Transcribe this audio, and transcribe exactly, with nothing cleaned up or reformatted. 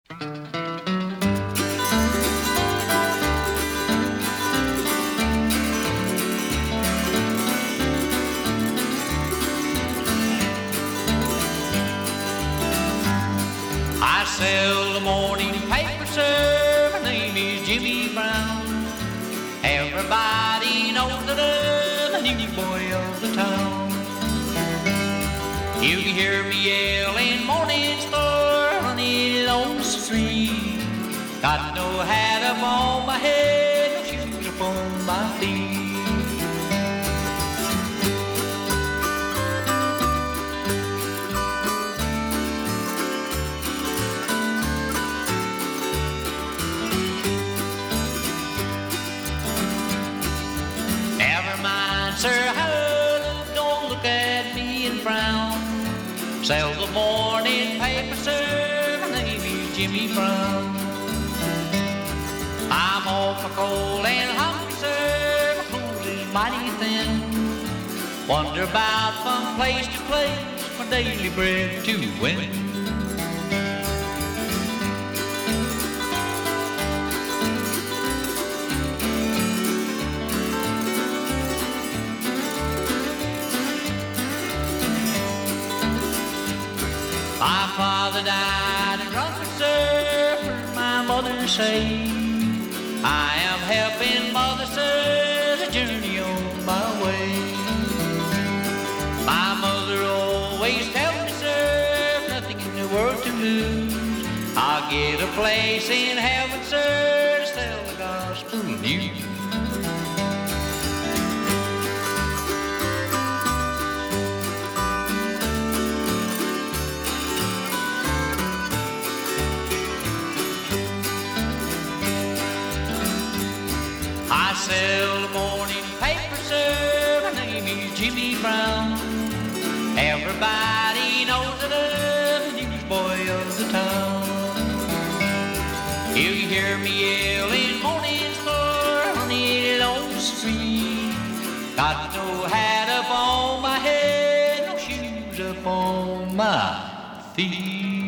I sell the morning paper, sir. My name is Jimmy Brown. Everybody knows that I'm a new boy of the town. You can hear me yelling morning star running on the street. Got no hat up on my head, no shoes up on my feet. Sir, hallelujah, don't look at me and frown. Sell the morning paper, sir, my name is Jimmy Brown. I'm awful cold and hungry, sir, my clothes is mighty thin. Wander about from place to place, my daily bread to win. My father died in Rumford, sir, heard my mother say. I am helping mother, sir, to journey on my way. My mother always tells me, sir, nothing in the world to lose. I'll get a place in heaven, sir, to sell the gospel news. I sell the morning paper, sir, my name is Jimmy Brown. Everybody knows that I'm the newsboy of the town. You hear me yelling morning star running on the street. Got no hat up on my head, no shoes up on my feet.